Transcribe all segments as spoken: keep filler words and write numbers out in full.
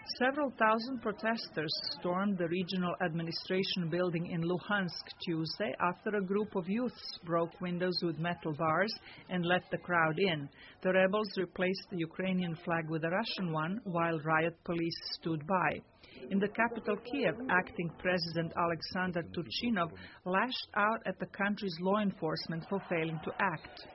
Several thousand protesters stormed the regional administration building in Luhansk Tuesday after a group of youths broke windows with metal bars and let the crowd in. The rebels replaced the Ukrainian flag with a Russian one, while riot police stood by. In the capital Kiev, acting President Alexander Turchinov lashed out at the country's law enforcement for failing to act.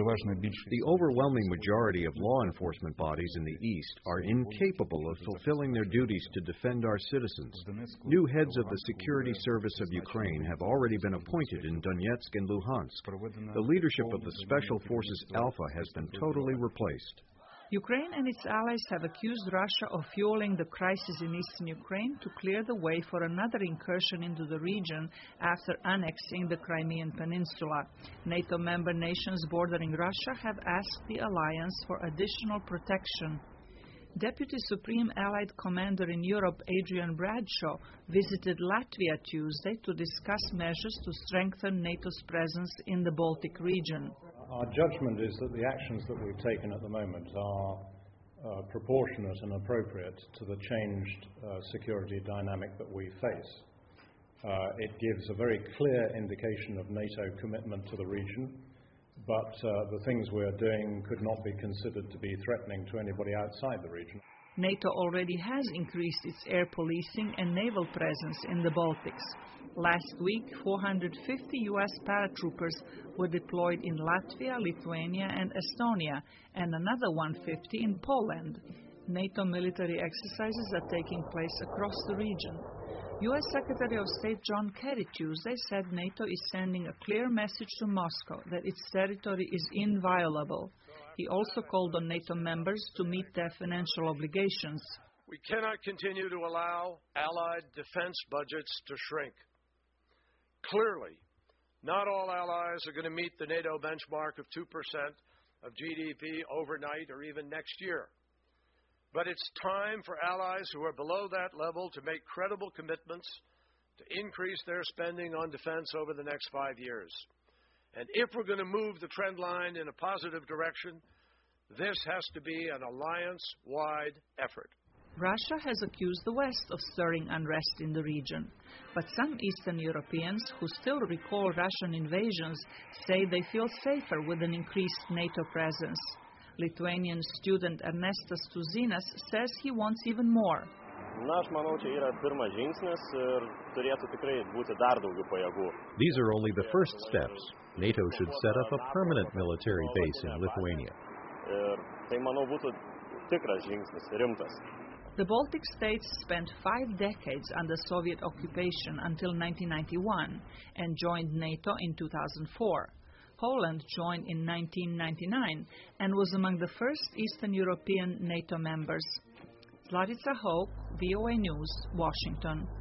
The overwhelming majority of law enforcement bodies in the East are incapable of fulfilling their duties to defend our citizens. New heads of the Security Service of Ukraine have already been appointed in Donetsk and Luhansk. The leadership of the Special Forces Alpha has been totally replaced. Ukraine and its allies have accused Russia of fueling the crisis in eastern Ukraine to clear the way for another incursion into the region after annexing the Crimean Peninsula. NATO member nations bordering Russia have asked the alliance for additional protection. Deputy Supreme Allied Commander in Europe Adrian Bradshaw visited Latvia Tuesday to discuss measures to strengthen NATO's presence in the Baltic region. Our judgment is that the actions that we've taken at the moment are uh, proportionate and appropriate to the changed uh, security dynamic that we face. Uh, it gives a very clear indication of NATO commitment to the region, but uh, the things we're doing could not be considered to be threatening to anybody outside the region. NATO already has increased its air policing and naval presence in the Baltics. Last week, four hundred fifty U S paratroopers were deployed in Latvia, Lithuania, and Estonia, and another one hundred fifty in Poland. NATO military exercises are taking place across the region. U S Secretary of State John Kerry Tuesday said NATO is sending a clear message to Moscow that its territory is inviolable. He also called on NATO members to meet their financial obligations. We cannot continue to allow allied defense budgets to shrink. Clearly, not all allies are going to meet the NATO benchmark of two percent of G D P overnight or even next year. But it's time for allies who are below that level to make credible commitments to increase their spending on defense over the next five years. And if we're going to move the trend line in a positive direction, this has to be an alliance-wide effort. Russia has accused the West of stirring unrest in the region, but some Eastern Europeans who still recall Russian invasions say they feel safer with an increased NATO presence. Lithuanian student Ernestas Tuzinas says he wants even more. These are only the first steps. NATO should set up a permanent military base in Lithuania. The Baltic states spent five decades under Soviet occupation until nineteen ninety-one and joined NATO in two thousand four. Poland joined in nineteen ninety-nine and was among the first Eastern European NATO members. Zlatica Hoke, V O A News, Washington.